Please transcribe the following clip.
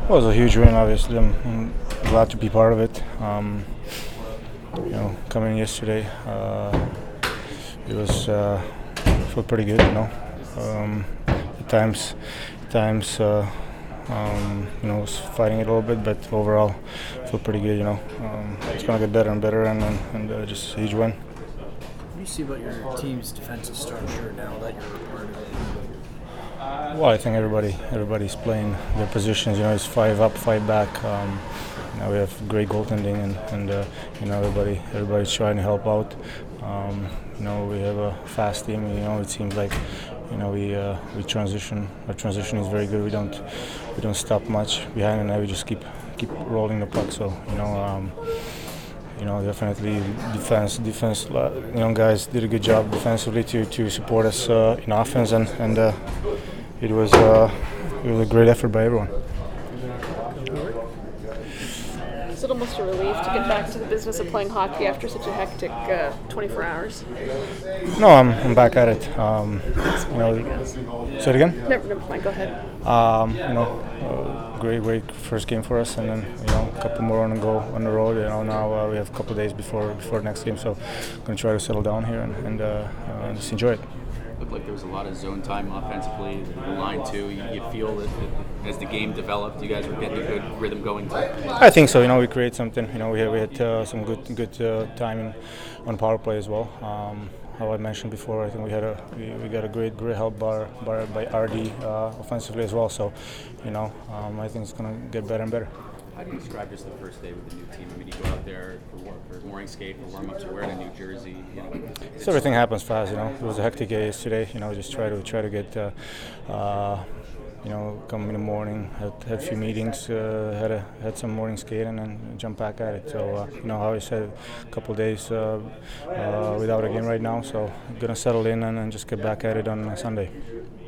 Well, it was a huge win. Obviously, I'm glad to be part of it. Coming in yesterday, it was felt pretty good. At times, was fighting it a little bit, but overall, felt pretty good. It's gonna get better and better, and just a huge win. What do you see about your team's defensive structure now that you're a part of it? Well, I think everybody's playing their positions. It's 5 up, 5 back. We have great goaltending, and everybody's trying to help out. We have a fast team. It seems like we transition. Our transition is very good. We don't stop much behind, and we just keep rolling the puck. So definitely defense. Young guys did a good job defensively to support us in offense, and it was a great effort by everyone. Is it almost a relief to get back to the business of playing hockey after such a hectic 24 hours? No, I'm back at it. Say it again. Never mind. Go ahead. Great first game for us, and then a couple more on the go on the road. Now we have a couple of days before the next game, so going to try to settle down here and just enjoy it. Looked like there was a lot of zone time offensively. Line two, you feel that as the game developed, you guys were getting a good rhythm going too? I think so. We create something. We had some good timing on power play as well. How I mentioned before, I think we got a great help by RD offensively as well. So, I think it's gonna get better and better. How do you describe just the first day with the new team? I mean, you go out there for morning skate, for warm-ups, you're wearing a new jersey. So everything happens fast. It was a hectic day yesterday. Just try to get. Come in the morning, had a few meetings, had some morning skate, and then jump back at it. So, how I said, a couple of days without a game right now. So, gonna settle in and just get back at it on Sunday.